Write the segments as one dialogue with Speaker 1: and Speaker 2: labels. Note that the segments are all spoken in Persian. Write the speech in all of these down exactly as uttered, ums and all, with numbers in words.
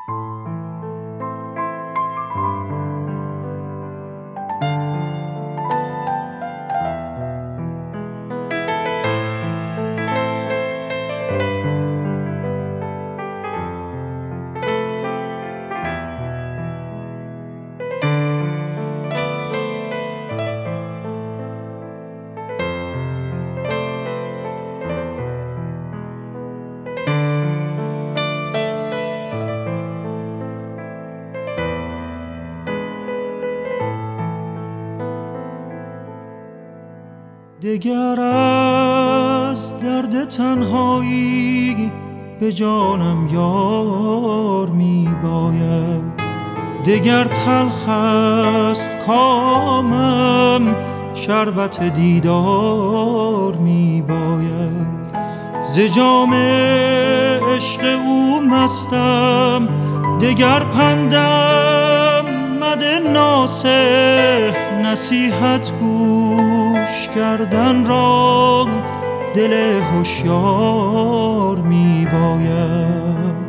Speaker 1: دگر از درد تنهایی به جانم یار می باید، دگر تلخ است کامم شربت دیدار می باید. ز جام عشق او مستم، دگر پندم مده ناصح، نصیحت گوش کردن را دل هوشیار می باید.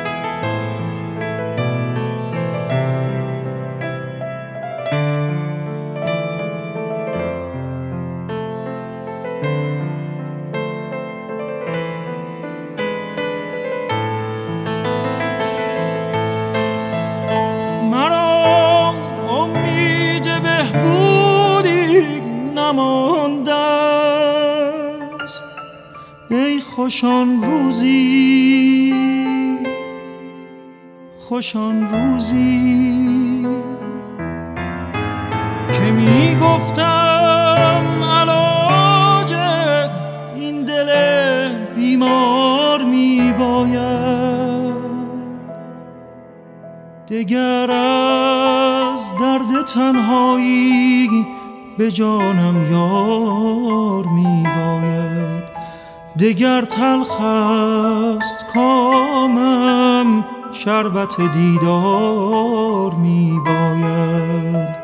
Speaker 1: مرا امید بهبودی نمانده است، ای خوشان روزی خوشان روزی که می گفتم علاج این دل بیمار می باید. دگر از درد تنهایی به جانم یار می باید، دگر تلخ است کامم شربت دیدار می باید.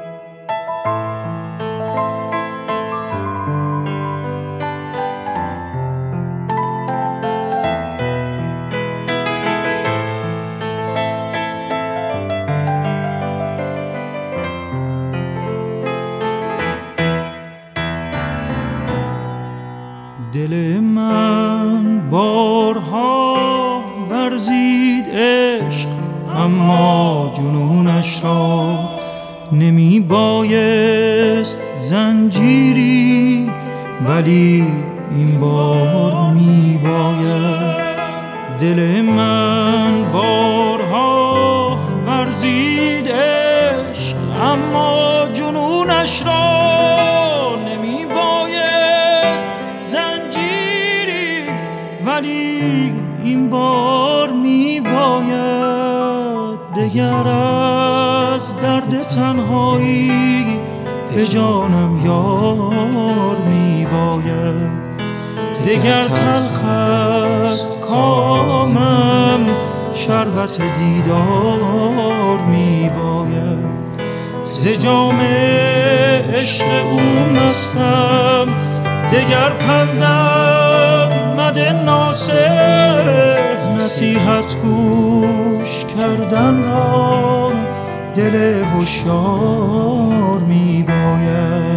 Speaker 1: دل من بارها ورزید عشق، اما جنونش را نمی بایست زنجیری، ولی این بار می باید. دل من بارها ورزید عشق، اما جنونش را نمی بایست زنجیری، ولی این بار می باید. دگر از درد تنهایی به جانم یار می باید، دگر تلخ است کامم شربت دیدار می باید. ز جام عشق او مستم، دگر پندم مده ناصح، نصیحت گوش کردن را دل هوشیار می باید.